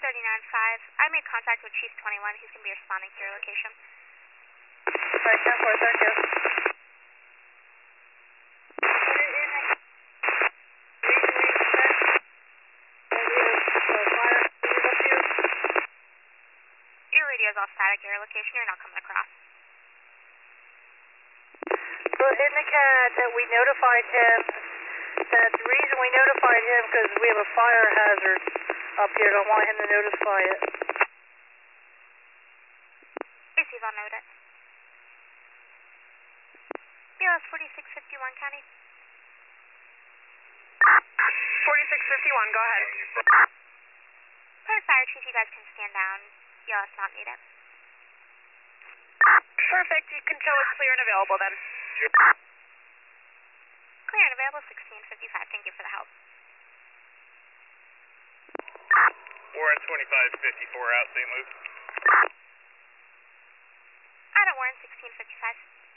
I made contact with Chief 21. He's going to be responding to your location. Alright, 10-4, thank you. Your radio is all static at your location. You're not coming across. So indicate that we notified him, that the reason we notified him because we have a fire hazard up here. Don't want him to notify it. Receive, I'll note it. BLS 4651 County. 4651, go ahead. Private Fire Chief, you guys can stand down. BLS not needed. Perfect, you can show us clear and available then. Clear and available, 1655. Thank you for the help. We're at 2554 out, St. Luke. I don't warrant 1655.